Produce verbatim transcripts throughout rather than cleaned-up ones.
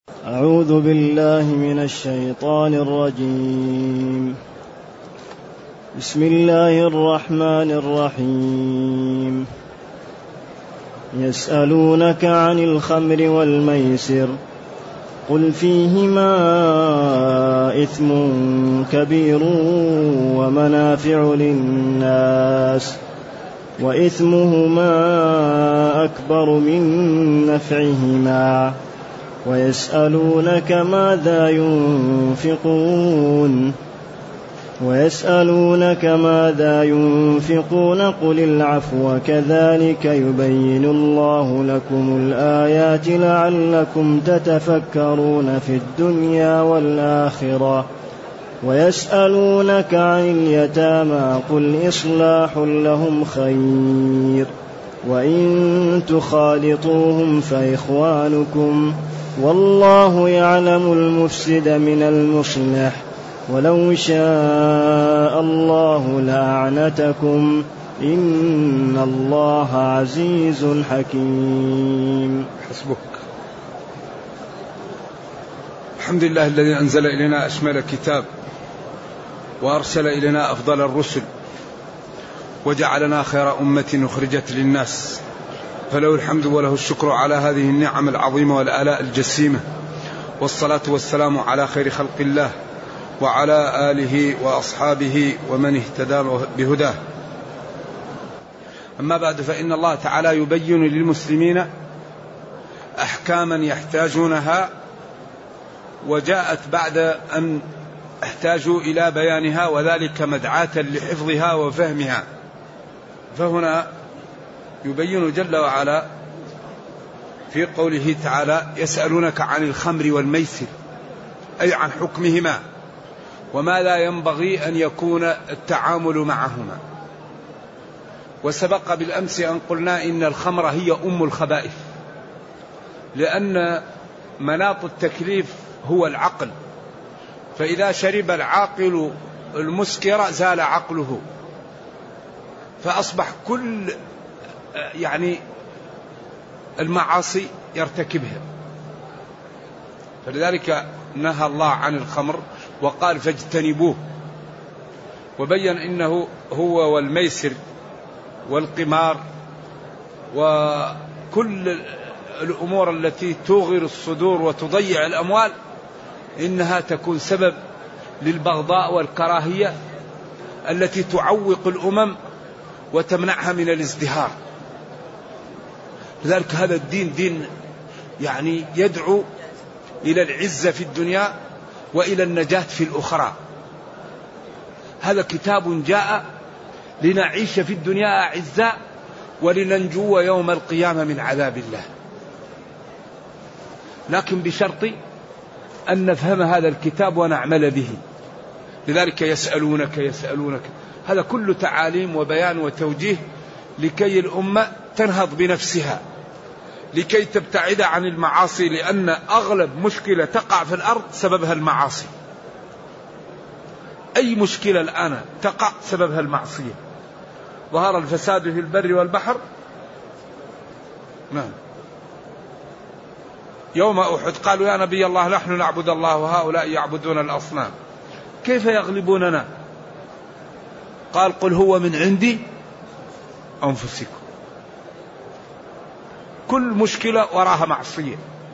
أعوذ بالله من الشيطان الرجيم. بسم الله الرحمن الرحيم. يسألونك عن الخمر والميسر قل فيهما إثم كبير ومنافع للناس وإثمهما أكبر من نفعهما ويسألونك ماذا ينفقون ويسألونك ماذا ينفقون قل العفو كذلك يبين الله لكم الآيات لعلكم تتفكرون في الدنيا والآخرة ويسألونك عن اليتامى قل إصلاح لهم خير وإن تخالطوهم فإخوانكم والله يعلم المفسد من المصلح ولو شاء الله لأعنتكم إن الله عزيز حكيم. حسبك. الحمد لله الذي أنزل إلينا أشمل كتاب وأرسل إلينا أفضل الرسل وجعلنا خير أمة أخرجت للناس، فله الحمد وله الشكر على هذه النعم العظيمة والآلاء الجسيمة، والصلاة والسلام على خير خلق الله وعلى آله وأصحابه ومن اهتدى بهداه. أما بعد، فإن الله تعالى يبين للمسلمين أحكاما يحتاجونها، وجاءت بعد أن احتاجوا إلى بيانها، وذلك مدعاة لحفظها وفهمها. فهنا يبين جل وعلا في قوله تعالى: يسألونك عن الخمر والميسر، أي عن حكمهما وما لا ينبغي أن يكون التعامل معهما. وسبق بالأمس أن قلنا إن الخمر هي أم الخبائث، لأن مناط التكليف هو العقل، فإذا شرب العاقل المسكر زال عقله، فأصبح كل يعني المعاصي يرتكبها. فلذلك نهى الله عن الخمر وقال فاجتنبوه، وبين إنه هو والميسر والقمار وكل الأمور التي توغر الصدور وتضيع الأموال إنها تكون سبب للبغضاء والكراهية التي تعوق الأمم وتمنعها من الازدهار. لذلك هذا الدين دين يعني يدعو إلى العزة في الدنيا وإلى النجاة في الأخرى. هذا كتاب جاء لنعيش في الدنيا أعزاء ولننجو يوم القيامة من عذاب الله، لكن بشرط أن نفهم هذا الكتاب ونعمل به. لذلك يسألونك يسألونك، هذا كله تعاليم وبيان وتوجيه لكي الأمة تنهض بنفسها، لكي تبتعد عن المعاصي، لأن أغلب مشكلة تقع في الأرض سببها المعاصي. أي مشكلة الآن تقع سببها المعصية. ظهر الفساد في البر والبحر. نعم. يوم أحد قالوا يا نبي الله نحن نعبد الله وهؤلاء يعبدون الأصنام كيف يغلبوننا؟ قال قل هو من عندي أنفسكم. كل مشكلة وراها معصية.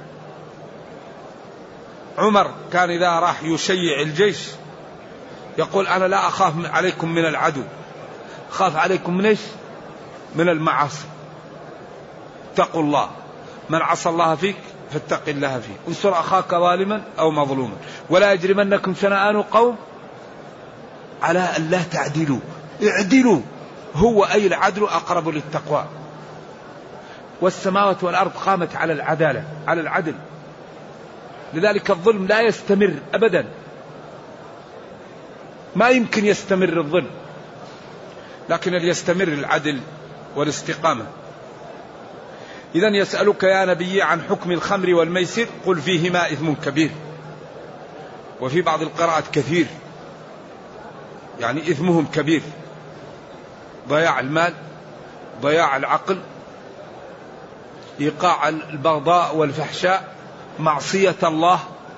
عمر كان إذا راح يشيع الجيش يقول أنا لا أخاف عليكم من العدو، خاف عليكم من إيش؟ من المعاصي. اتقوا الله، من عصى الله فيك فاتق الله فيه، انصر أخاك ظالما أو مظلوما ولا يجرمنكم شنآن قوم على أن لا تعدلوا، اعدلوا، هو أي العدل أقرب للتقوى. والسماوات والأرض قامت على العدالة، على العدل. لذلك الظلم لا يستمر أبدا، ما يمكن يستمر الظلم، لكن يستمر العدل والاستقامة. إذن يسألك يا نبي عن حكم الخمر والميسر قل فيهما إثم كبير، وفي بعض القراءات كثير، يعني إثمهم كبير، ضياع المال، ضياع العقل، إيقاع البغضاء والفحشاء، معصية الله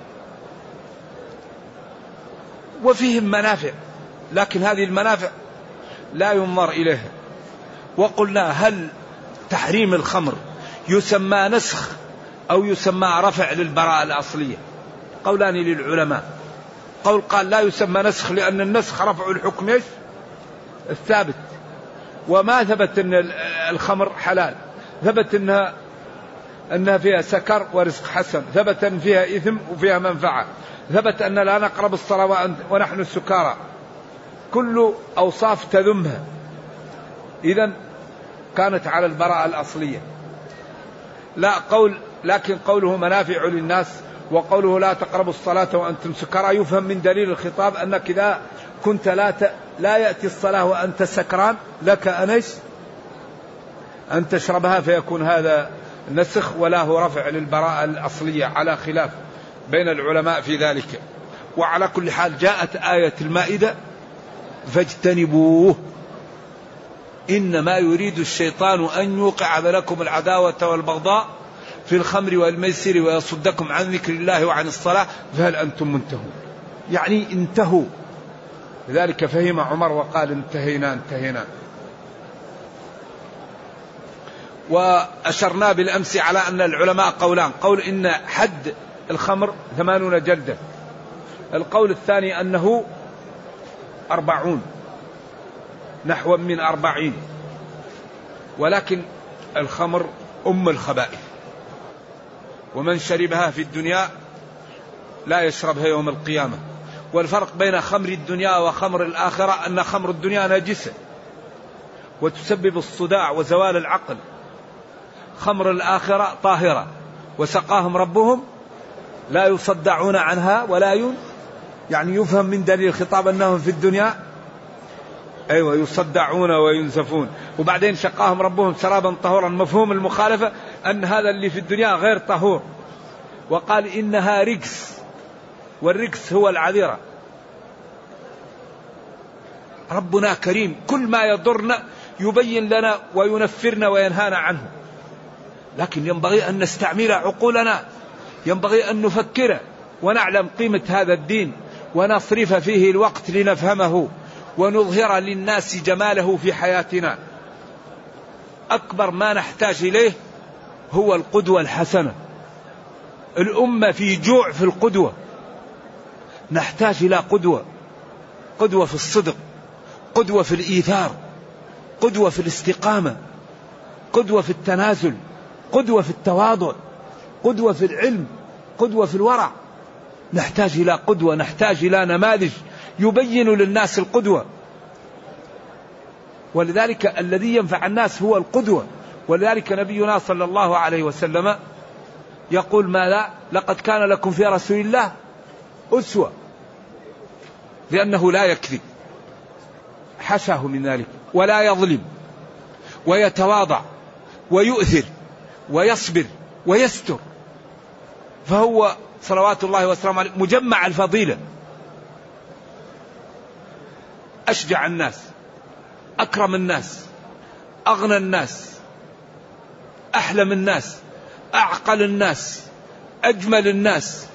وفيهم منافع، لكن هذه المنافع لا ينظر إليها. وقلنا هل تحريم الخمر يسمى نسخ أو يسمى رفع للبراءة الأصلية؟ قولان للعلماء. قول قال لا يسمى نسخ لأن النسخ رفع الحكم الثابت، وما ثبت أن الخمر حلال، ثبت أنها أنها فيها سكر ورزق حسن، ثبت أن فيها إثم وفيها منفعة، ثبت أن لا نقرب الصلاة ونحن السكارى، كل أوصاف تذمها، إذن كانت على البراءة الأصلية. لا قول لكن قوله منافع للناس وقوله لا تقربوا الصلاة وأنتم سكارى يفهم من دليل الخطاب أنك إذا كنت لا ت... لا يأتي الصلاة وأنت سكران لك أنش أن تشربها، فيكون هذا نسخ ولا هو رفع للبراءة الأصلية، على خلاف بين العلماء في ذلك. وعلى كل حال جاءت آية المائدة فاجتنبوه إنما يريد الشيطان أن يوقع بينكم العداوة والبغضاء في الخمر والميسر ويصدكم عن ذكر الله وعن الصلاة فهل أنتم منتهون؟ يعني انتهوا. لذلك فهم عمر وقال انتهينا انتهينا. وأشرنا بالأمس على أن العلماء قولان، قول إن حد الخمر ثمانون جلدة، القول الثاني أنه أربعون، نحو من أربعين، ولكن الخمر أم الخبائث، ومن شربها في الدنيا لا يشربها يوم القيامة. والفرق بين خمر الدنيا وخمر الآخرة أن خمر الدنيا نجسة وتسبب الصداع وزوال العقل، خمر الآخرة طاهرة وسقاهم ربهم لا يصدعون عنها ولا ين يعني يفهم من دليل الخطاب أنهم في الدنيا أيوة يصدعون وينزفون، وبعدين شقاهم ربهم سرابا طهورا. مفهوم المخالفة أن هذا اللي في الدنيا غير طهور، وقال إنها رجس، والرجس هو العذرة. ربنا كريم، كل ما يضرنا يبين لنا وينفرنا وينهانا عنه، لكن ينبغي أن نستعمل عقولنا، ينبغي أن نفكر ونعلم قيمة هذا الدين ونصرف فيه الوقت لنفهمه ونظهر للناس جماله في حياتنا. أكبر ما نحتاج إليه هو القدوة الحسنة. الأمة في جوع في القدوة، نحتاج إلى قدوة، قدوة في الصدق، قدوة في الإيثار، قدوة في الاستقامة، قدوة في التنازل، قدوة في التواضع، قدوة في العلم، قدوة في الورع. نحتاج إلى قدوة، نحتاج إلى نماذج يبين للناس القدوة، ولذلك الذي ينفع الناس هو القدوة. ولذلك نبينا صلى الله عليه وسلم يقول ماذا؟ لقد كان لكم في رسول الله أسوة، لأنه لا يكذب، حشاه من ذلك، ولا يظلم، ويتواضع، ويؤثر، ويصبر، ويستر، فهو صلوات الله وسلامه عليه مجمع الفضيلة. أشجع الناس، أكرم الناس، أغنى الناس، أحلم الناس، أعقل الناس، أجمل الناس،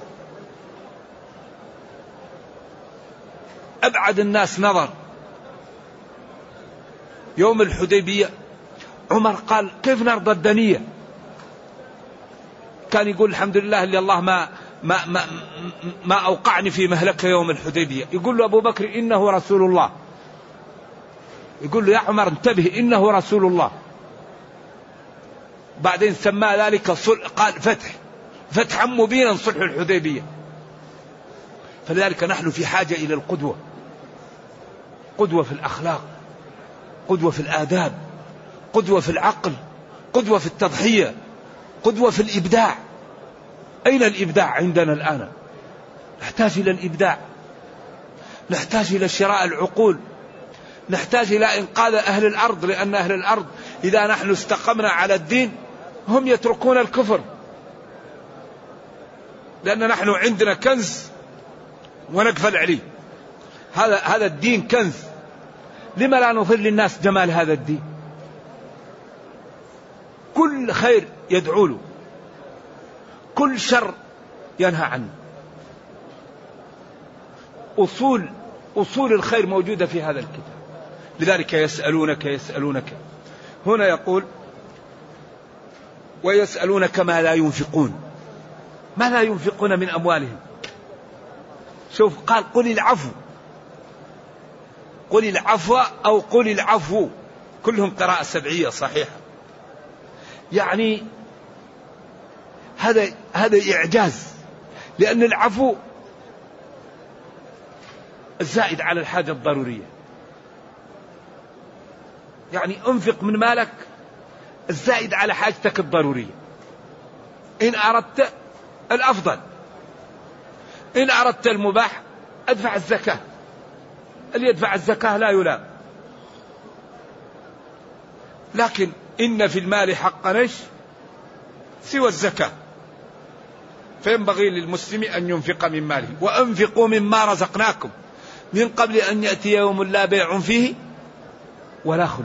أبعد الناس نظر. يوم الحديبية عمر قال كيف نرضى الدنية؟ كان يقول الحمد لله اللي الله ما ما ما, ما أوقعني في مهلكة يوم الحديبية. يقول له أبو بكر إنه رسول الله، يقول له يا عمر انتبه إنه رسول الله. بعدين سمى ذلك صلح، قال فتح، فتحا مبينا صلح الحديبية. فلذلك نحن في حاجة إلى القدوة، قدوة في الأخلاق، قدوة في الآداب، قدوة في العقل، قدوة في التضحية، قدوة في الإبداع. أين الإبداع عندنا الآن؟ نحتاج إلى الإبداع، نحتاج إلى شراء العقول، نحتاج إلى إنقاذ أهل الأرض، لأن أهل الأرض إذا نحن استقمنا على الدين هم يتركون الكفر، لأن نحن عندنا كنز ونقفل عليه. هذا هذا الدين كنز، لما لا نظهر للناس جمال هذا الدين؟ كل خير يدعو له، كل شر ينهى عنه. أصول أصول الخير موجودة في هذا الكتاب. لذلك يسألونك يسألونك هنا يقول ويسألونك ما لا ينفقون، ما لا ينفقون من أموالهم. شوف قال قل العفو، قل العفو أو قل العفو، كلهم قراءة سبعية صحيحة. يعني هذا هذا إعجاز، لأن العفو الزائد على الحاجة الضرورية. يعني انفق من مالك الزائد على حاجتك الضرورية إن أردت الأفضل. إن أردت المباح أدفع الزكاة، اللي يدفع الزكاة لا يلام. لكن إن في المال حقا سوى الزكاة، فينبغي للمسلم أن ينفق من ماله. وأنفقوا مما رزقناكم من قبل أن يأتي يوم لا بيع فيه ولا خل.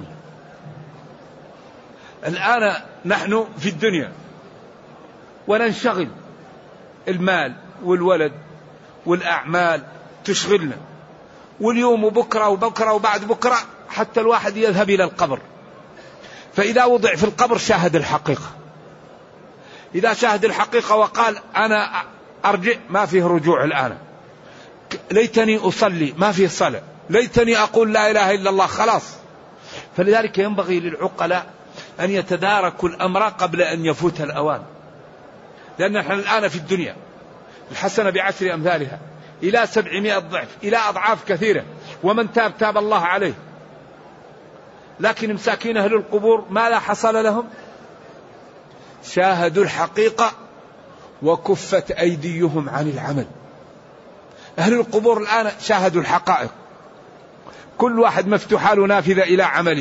الآن نحن في الدنيا وننشغل، المال والولد والأعمال تشغلنا، واليوم وبكرة وبكرة وبعد بكرة، حتى الواحد يذهب إلى القبر. فإذا وضع في القبر شاهد الحقيقة. إذا شاهد الحقيقة وقال أنا أرجع، ما فيه رجوع الآن. ليتني أصلي، ما فيه صلاة. ليتني أقول لا إله إلا الله، خلاص. فلذلك ينبغي للعقلاء أن يتداركوا الأمر قبل أن يفوت الأوان. لأن نحن الآن في الدنيا الحسنة بعشر أمثالها إلى سبعمائة ضعف، إلى أضعاف كثيرة. ومن تاب تاب الله عليه. لكن مساكين أهل القبور ما لا حصل لهم؟ شاهدوا الحقيقة وكفت أيديهم عن العمل. أهل القبور الآن شاهدوا الحقائق، كل واحد مفتوح له نافذة إلى عمله.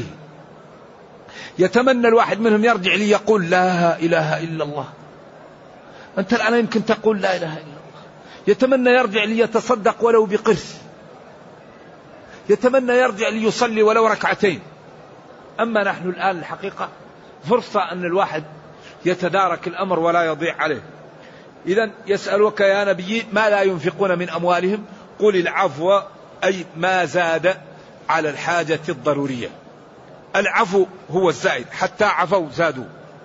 يتمنى الواحد منهم يرجع لي يقول لا إله إلا الله. أنت الآن يمكن تقول لا إله إلا الله. يتمنى يرجع لي يتصدق ولو بقرش. يتمنى يرجع لي يصلي ولو ركعتين. أما نحن الآن الحقيقة فرصة أن الواحد يتدارك الأمر ولا يضيع عليه. إذن يسألوك يا نبي ما لا ينفقون من أموالهم قل العفو، أي ما زاد على الحاجة الضرورية. العفو هو الزائد، حتى عفوا زادوا.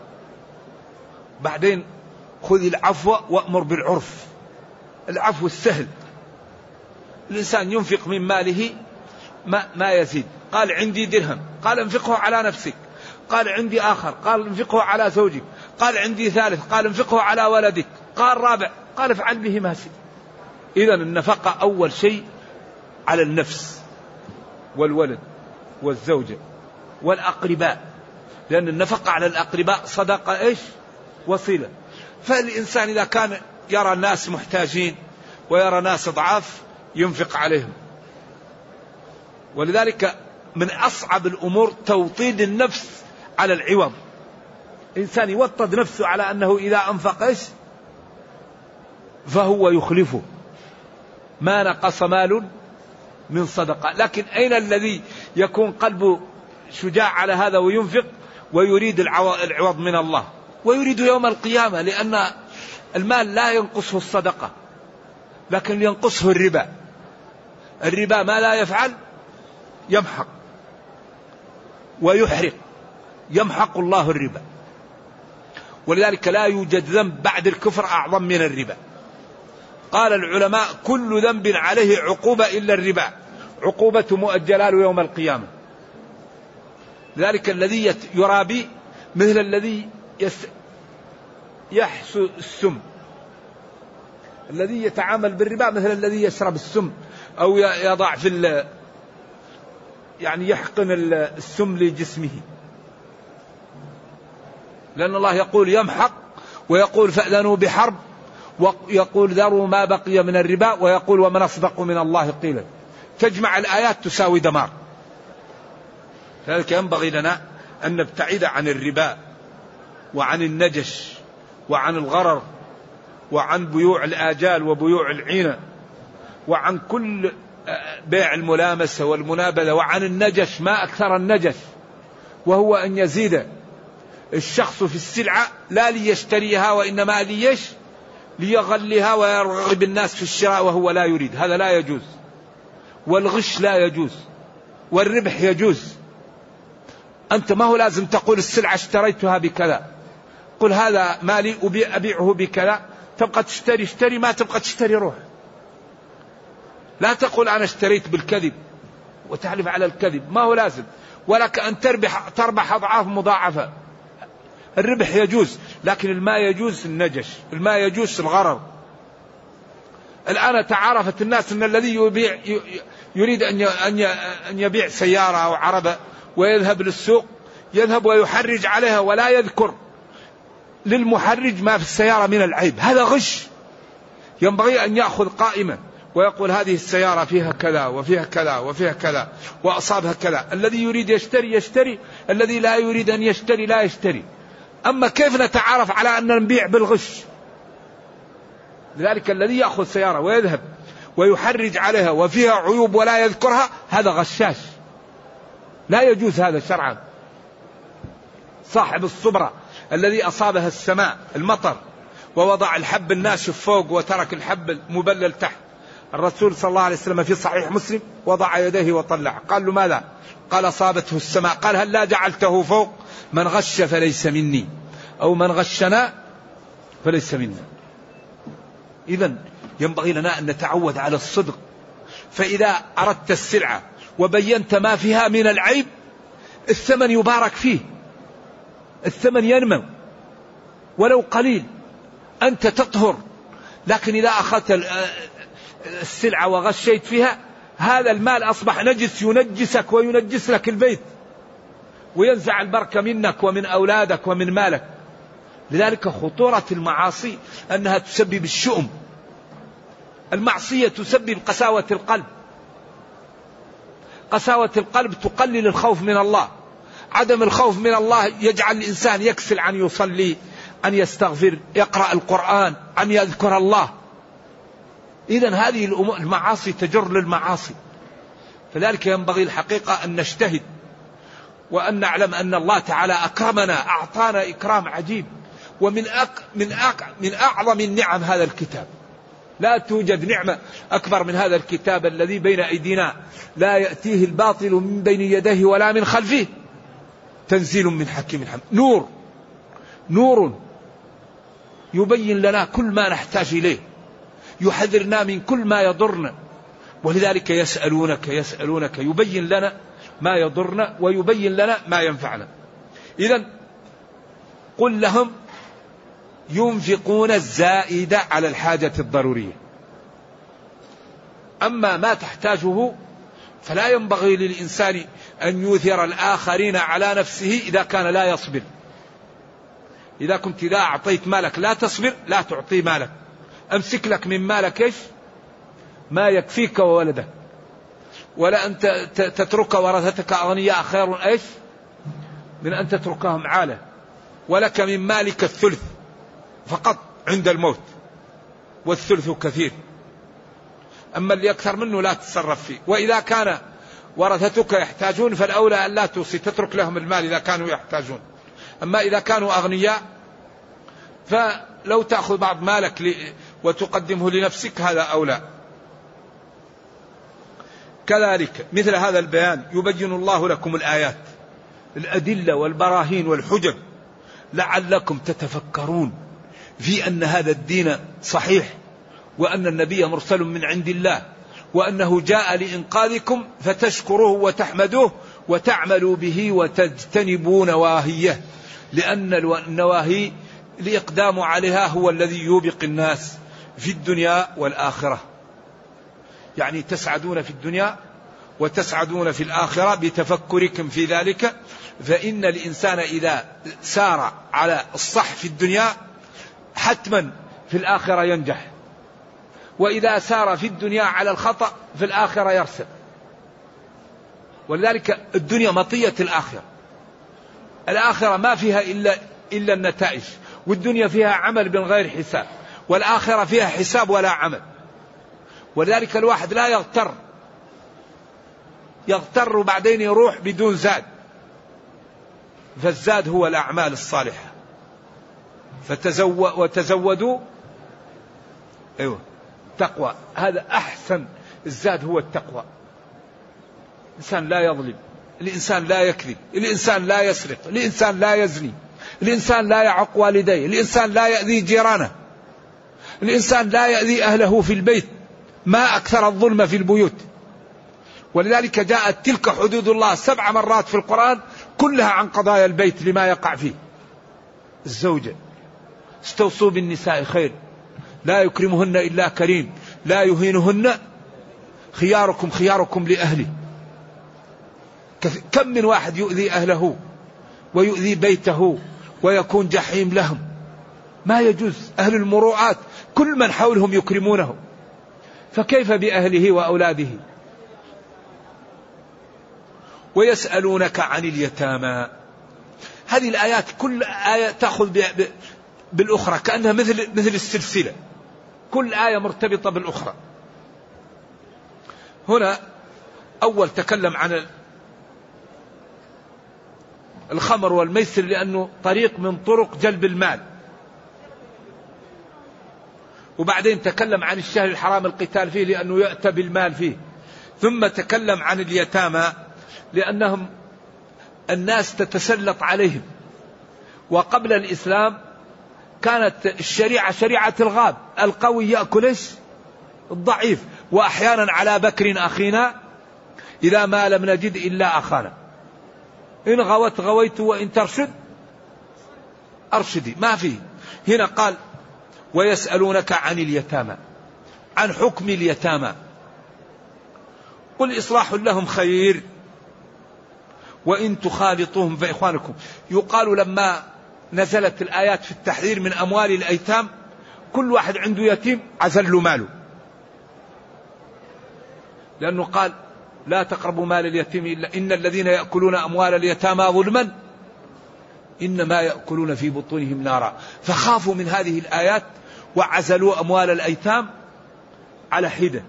بعدين خذ العفو وأمر بالعرف. العفو السهل، الإنسان ينفق من ماله ما, ما يزيد. قال عندي درهم، قال انفقه على نفسك. قال عندي آخر، قال انفقه على زوجك. قال عندي ثالث، قال انفقه على ولدك. قال رابع، قال افعل به ما شئت. إذن النفقة أول شيء على النفس والولد والزوجة والأقرباء، لأن النفقة على الأقرباء صدقة إيش؟ وصيلة. فالإنسان إذا كان يرى الناس محتاجين ويرى ناس ضعاف ينفق عليهم. ولذلك من أصعب الأمور توطيد النفس على العوض. إنسان يوطد نفسه على أنه إذا أنفق إيش فهو يخلفه، ما نقص مال من صدقة. لكن أين الذي يكون قلبه شجاع على هذا وينفق ويريد العوض من الله ويريد يوم القيامة؟ لأن المال لا ينقصه الصدقة، لكن ينقصه الربا. الربا ما لا يفعل يمحق ويحرق، يمحق الله الربا. ولذلك لا يوجد ذنب بعد الكفر أعظم من الربا. قال العلماء كل ذنب عليه عقوبة إلا الربا، عقوبة مؤجلة يوم القيامة. ذلك الذي يرابي مثل الذي يحسو السم، الذي يتعامل بالربا مثل الذي يشرب السم أو يضع في يعني يحقن السم لجسمه. لأن الله يقول يمحق، ويقول فأذنوا بحرب، ويقول ذروا ما بقي من الربا، ويقول ومن أصدق من الله قيلا. تجمع الآيات تساوي دمار. لذلك ينبغي لنا أن نبتعد عن الربا وعن النجش وعن الغرر وعن بيوع الآجال وبيوع العينة وعن كل بيع الملامسة والمنابذة وعن النجش. ما أكثر النجش، وهو أن يزيد الشخص في السلعة لا ليشتريها وإنما ليش ليغلها ويرغب الناس في الشراء وهو لا يريد، هذا لا يجوز. والغش لا يجوز، والربح يجوز. أنت ما هو لازم تقول السلعة اشتريتها بكذا، قل هذا مالي أبيعه بكذا، تبقى تشتري اشتري، ما تبقى تشتري روح. لا تقول أنا اشتريت بالكذب وتحلف على الكذب، ما هو لازم. ولك أن تربح تربح أضعاف مضاعفة. الربح يجوز، لكن الماء يجوز النجش، الماء يجوز الغرر. الآن تعارفت الناس أن الذي يبيع يريد أن يبيع سيارة أو عربة ويذهب للسوق، يذهب ويحرج عليها ولا يذكر للمحرج ما في السيارة من العيب، هذا غش. ينبغي أن يأخذ قائمة ويقول هذه السيارة فيها كذا وفيها كذا وفيها كذا وأصابها كذا. الذي يريد يشتري يشتري، الذي لا يريد أن يشتري لا يشتري. أما كيف نتعارف على أن نبيع بالغش؟ لذلك الذي يأخذ سيارة ويذهب ويحرج عليها وفيها عيوب ولا يذكرها، هذا غشاش، لا يجوز هذا شرعا. صاحب الصبرة الذي أصابها السماء المطر ووضع الحب الناشف فوق وترك الحب المبلل تحت، الرسول صلى الله عليه وسلم في صحيح مسلم وضع يديه وطلع، قال له ماذا؟ قال أصابته السماء، قال هل لا جعلته فوق؟ من غش فليس مني، أو من غشنا فليس منا. إذن ينبغي لنا أن نتعود على الصدق. فإذا أردت السلعة وبينت ما فيها من العيب، الثمن يبارك فيه، الثمن ينمو ولو قليل، أنت تطهر. لكن إذا أخذت السلعة وغشيت فيها، هذا المال أصبح نجس، ينجسك وينجس لك البيت، وينزع البركة منك ومن أولادك ومن مالك. لذلك خطورة المعاصي أنها تسبب الشؤم. المعصية تسبب قساوة القلب، قساوة القلب تقلل الخوف من الله. عدم الخوف من الله يجعل الإنسان يكسل عن يصلي، أن يستغفر، يقرأ القرآن، أن يذكر الله. إذن هذه المعاصي تجر للمعاصي. فذلك ينبغي الحقيقة أن نجتهد، وأن نعلم أن الله تعالى أكرمنا، أعطانا إكرام عجيب. ومن أك من أك من أعظم النعم هذا الكتاب. لا توجد نعمة أكبر من هذا الكتاب الذي بين أيدينا، لا يأتيه الباطل من بين يديه ولا من خلفه، تنزيل من حكيم حميد. نور نور يبين لنا كل ما نحتاج إليه، يحذرنا من كل ما يضرنا. ولذلك يسألونك يسألونك يبين لنا ما يضرنا ويبين لنا ما ينفعنا. إذن قل لهم ينفقون الزائد على الحاجة الضرورية، أما ما تحتاجه فلا ينبغي للإنسان أن يؤثر الآخرين على نفسه إذا كان لا يصبر. إذا كنت إذا أعطيت مالك لا تصبر، لا تعطي مالك، أمسك لك من مالك إيش؟ ما يكفيك وولدك. ولا أنت تترك ورثتك أغنياء خير إيش من أن تتركهم عالة. ولك من مالك الثلث فقط عند الموت، والثلث كثير. أما اللي أكثر منه لا تتصرف فيه. وإذا كان ورثتك يحتاجون فالأولى أن لا توصي، تترك لهم المال إذا كانوا يحتاجون. أما إذا كانوا أغنياء فلو تأخذ بعض مالك وتقدمه لنفسك هذا أولى. كذلك مثل هذا البيان يبين الله لكم الآيات، الأدلة والبراهين والحجج لعلكم تتفكرون في أن هذا الدين صحيح، وأن النبي مرسل من عند الله، وأنه جاء لإنقاذكم فتشكروه وتحمدوه وتعملوا به وتجتنبوا نواهيه، لأن النواهي الإقدام عليها هو الذي يوبق الناس في الدنيا والآخرة. يعني تسعدون في الدنيا وتسعدون في الآخرة بتفكركم في ذلك. فإن الإنسان إذا سار على الصح في الدنيا حتما في الآخرة ينجح، وإذا سار في الدنيا على الخطأ في الآخرة يرسل. ولذلك الدنيا مطية الآخرة، الآخرة ما فيها إلا, إلا النتائج، والدنيا فيها عمل من غير حساب، والآخرة فيها حساب ولا عمل. ولذلك الواحد لا يغتر يغتر وبعدين يروح بدون زاد، فالزاد هو الأعمال الصالحة. فتزو وتزودوا أيوة تقوى، هذا أحسن الزاد هو التقوى. الإنسان لا يظلم، الإنسان لا يكذب، الإنسان لا يسرق، الإنسان لا يزني، الإنسان لا يعق والديه، الإنسان لا يأذي جيرانه، الإنسان لا يأذي أهله في البيت. ما أكثر الظلم في البيوت. ولذلك جاءت تلك حدود الله سبع مرات في القرآن كلها عن قضايا البيت لما يقع فيه. الزوجة استوصوا بالنساء خير، لا يكرمهن إلا كريم، لا يهينهن، خياركم خياركم لأهله. كم من واحد يؤذي أهله ويؤذي بيته ويكون جحيم لهم. ما يجوز. أهل المروءات كل من حولهم يكرمونه، فكيف بأهله وأولاده؟ ويسألونك عن اليتامى. هذه الآيات كل آية تأخذ بالأخرى كأنها مثل مثل السلسلة، كل آية مرتبطة بالأخرى. هنا أول تكلم عن الخمر والميسر لأنه طريق من طرق جلب المال، وبعدين تكلم عن الشهر الحرام القتال فيه لأنه يأتى بالمال فيه، ثم تكلم عن اليتامى لأنهم الناس تتسلط عليهم. وقبل الإسلام كانت الشريعة شريعة الغاب، القوي يأكل الضعيف، وأحيانا على بكر أخينا إذا ما لم نجد إلا أخانا، إن غوت غويت وإن ترشد أرشدي. ما فيه. هنا قال ويسألونك عن اليتامى، عن حكم اليتامى. قل إصلاح لهم خير وإن تخالطوهم فإخوانكم. يقال لما نزلت الآيات في التحذير من أموال الأيتام كل واحد عنده يتيم عزل له ماله، لأنه قال لا تقربوا مال اليتيم إلا إن الذين يأكلون أموال اليتامى ظلما إنما يأكلون في بطونهم نارا. فخافوا من هذه الآيات وعزلوا أموال الأيتام على حدة.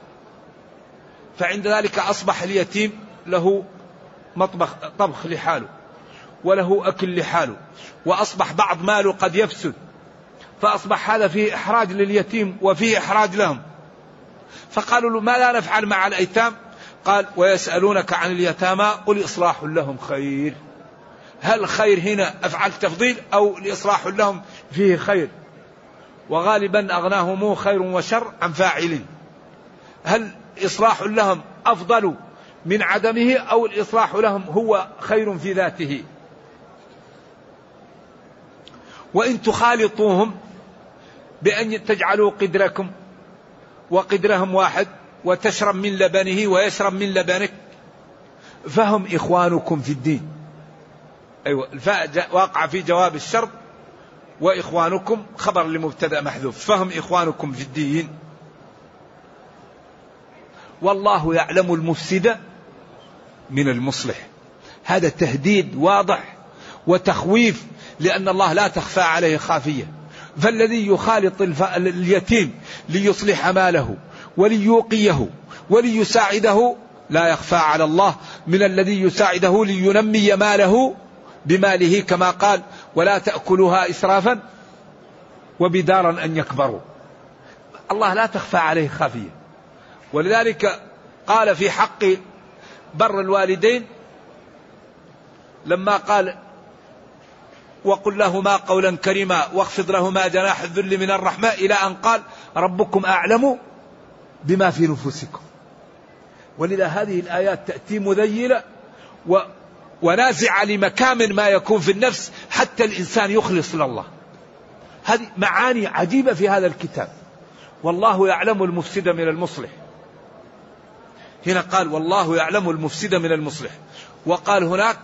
فعند ذلك أصبح اليتيم له مطبخ طبخ لحاله وله أكل لحاله، وأصبح بعض ماله قد يفسد، فأصبح هذا فيه إحراج لليتيم وفيه إحراج لهم. فقالوا له ما لا نفعل مع الأيتام؟ قال ويسألونك عن اليتامى قل إصلاح لهم خير. هل خير هنا أفعل تفضيل أو الإصلاح لهم فيه خير؟ وغالبا أغناهم خير وشر عن فاعلين. هل إصلاح لهم أفضل من عدمه أو الإصلاح لهم هو خير في ذاته؟ وإن تخالطوهم بأن تجعلوا قدركم وقدرهم واحد وتشرب من لبنه ويشرب من لبنك فهم إخوانكم في الدين. أيوة الفاء واقع في جواب الشرط، وإخوانكم خبر لمبتدأ محذوف، فهم إخوانكم في الدين. والله يعلم المفسد من المصلح. هذا تهديد واضح وتخويف، لأن الله لا تخفى عليه خافية. فالذي يخالط اليتيم ليصلح ماله وليوقيه وليساعده لا يخفى على الله من الذي يساعده لينمي ماله بماله، كما قال ولا تأكلوها إسرافا وبدارا أن يكبروا. الله لا تخفى عليه خافية. ولذلك قال في حق بر الوالدين لما قال وقل لهما قولا كريما واخفض لهما جناح الذل من الرحمة، إلى أن قال ربكم أعلم بما في نفوسكم. ولذا هذه الآيات تأتي مذيلة و ونازعة لمكامن ما يكون في النفس حتى الإنسان يخلص لله. هذه معاني عجيبة في هذا الكتاب. والله يعلم المفسد من المصلح. هنا قال والله يعلم المفسد من المصلح، وقال هناك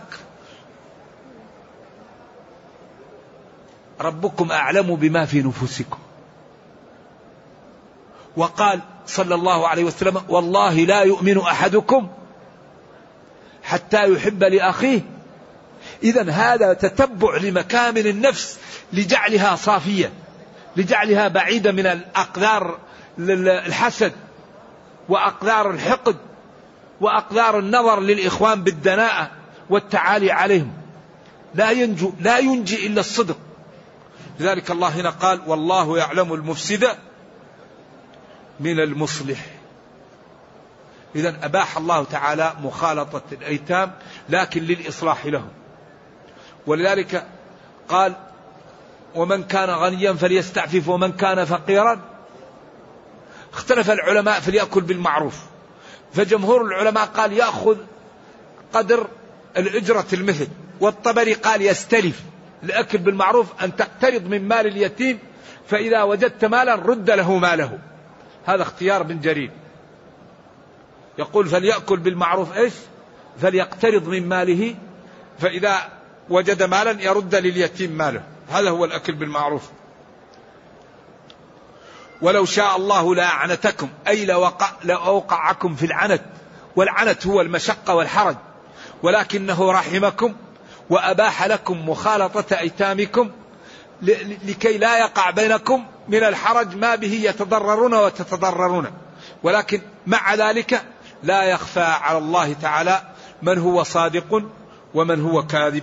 ربكم أعلم بما في نفوسكم، وقال صلى الله عليه وسلم والله لا يؤمن أحدكم حتى يحب لأخيه. إذن هذا تتبع لمكامن النفس لجعلها صافية، لجعلها بعيدة من الأقدار الحسد وأقدار الحقد وأقدار النظر للإخوان بالدناءة والتعالي عليهم. لا ينجو لا ينجي إلا الصدق. لذلك الله هنا قال والله يعلم المفسد من المصلح. إذن أباح الله تعالى مخالطة الأيتام لكن للإصلاح لهم. ولذلك قال ومن كان غنيا فليستعفف ومن كان فقيرا. اختلف العلماء فليأكل بالمعروف، فجمهور العلماء قال يأخذ قدر الأجرة المثل، والطبري قال يستلف. الأكل بالمعروف أن تقترض من مال اليتيم فإذا وجدت مالا رد له ماله. هذا اختيار بن جرير، يقول فليأكل بالمعروف إيش؟ فليقترض من ماله فإذا وجد مالا يرد لليتيم ماله. هذا هو الأكل بالمعروف. ولو شاء الله لأعنتكم أي لوقع لأوقعكم في العنت، والعنت هو المشقة والحرج، ولكنه رحمكم وأباح لكم مخالطة أيتامكم لكي لا يقع بينكم من الحرج ما به يتضررون وتتضررون. ولكن مع ذلك لا يخفى على الله تعالى من هو صادق ومن هو كاذب.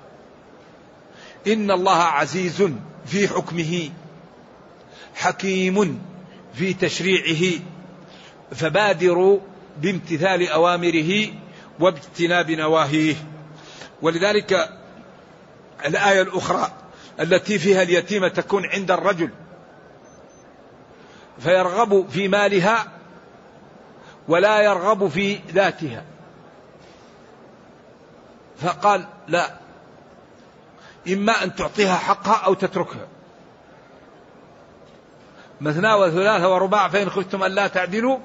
إن الله عزيز في حكمه حكيم في تشريعه، فبادروا بامتثال أوامره واجتناب نواهيه. ولذلك الآية الأخرى التي فيها اليتيمة تكون عند الرجل فيرغب في مالها ولا يرغب في ذاتها، فقال لا، إما أن تعطيها حقها أو تتركها، مثنى وثلاثة ورباع فإن خفتم أن لا تعدلوا.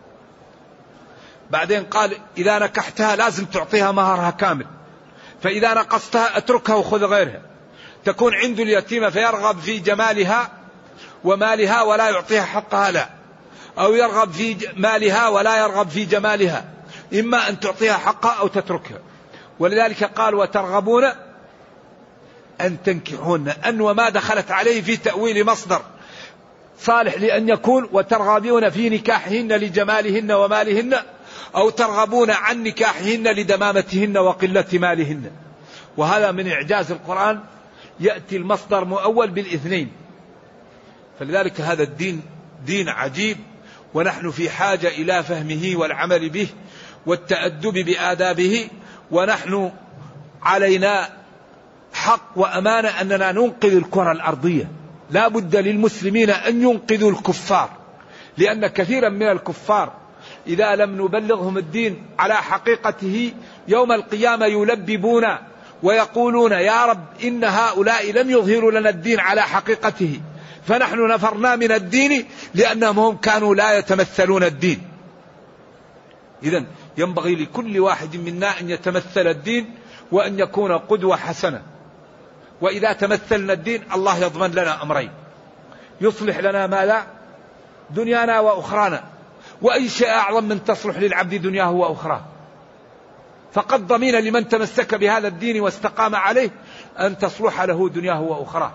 بعدين قال إذا نكحتها لازم تعطيها مهرها كامل، فإذا نقصتها أتركها وخذ غيرها. تكون عند اليتيمة فيرغب في جمالها ومالها ولا يعطيها حقها، لا، أو يرغب في مالها ولا يرغب في جمالها، إما أن تعطيها حقها أو تتركها. ولذلك قال وترغبون أن تنكحون، أن وما دخلت عليه في تأويل مصدر صالح لأن يكون وترغبون في نكاحهن لجمالهن ومالهن، أو ترغبون عن نكاحهن لدمامتهن وقلة مالهن. وهذا من إعجاز القرآن، يأتي المصدر مؤول بالاثنين. فلذلك هذا الدين دين عجيب، ونحن في حاجة إلى فهمه والعمل به والتأدب بآدابه. ونحن علينا حق وأمانة أننا ننقذ الكرة الأرضية. لا بد للمسلمين أن ينقذوا الكفار، لأن كثيرا من الكفار إذا لم نبلغهم الدين على حقيقته يوم القيامة يلببون ويقولون يا رب إن هؤلاء لم يظهروا لنا الدين على حقيقته فنحن نفرنا من الدين لأنهم هم كانوا لا يتمثلون الدين. إذن ينبغي لكل واحد منا أن يتمثل الدين وأن يكون قدوة حسنة. وإذا تمثلنا الدين الله يضمن لنا أمرين: يصلح لنا ما لا دنيانا وأخرانا، وأي شيء أعظم من تصلح للعبد دنياه وأخراه. فقد ضمين لمن تمسك بهذا الدين واستقام عليه أن تصلح له دنياه وأخراه.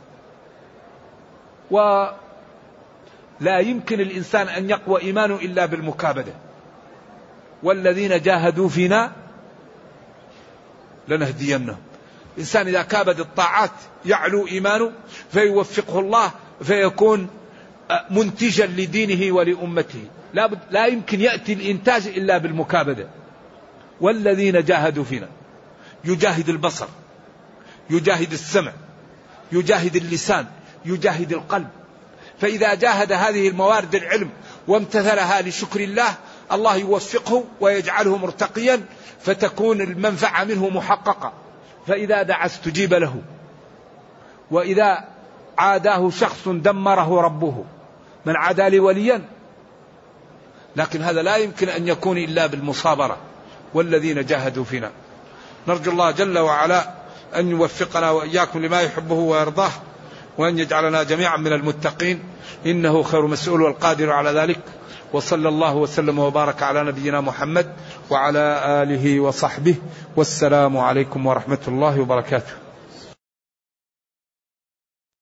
ولا يمكن الإنسان أن يقوى إيمانه إلا بالمكابدة. والذين جاهدوا فينا لنهدينهم. الإنسان إذا كابد الطاعات يعلو إيمانه فيوفقه الله فيكون منتجا لدينه ولأمته. لا, بد لا يمكن يأتي الإنتاج إلا بالمكابدة. والذين جاهدوا فينا، يجاهد البصر، يجاهد السمع، يجاهد اللسان، يجاهد القلب. فإذا جاهد هذه الموارد العلم وامتثلها لشكر الله الله يوفقه ويجعله مرتقيا فتكون المنفعة منه محققة. فإذا دعا استجيب له، وإذا عاداه شخص دمره ربه. من عادى لي وليا. لكن هذا لا يمكن أن يكون إلا بالمصابرة. والذين جاهدوا فينا. نرجو الله جل وعلا أن يوفقنا وإياكم لما يحبه ويرضاه، وأن يجعلنا جميعا من المتقين، إنه خير مسؤول والقادر على ذلك. وصلى الله وسلم وبارك على نبينا محمد وعلى آله وصحبه، والسلام عليكم ورحمة الله وبركاته.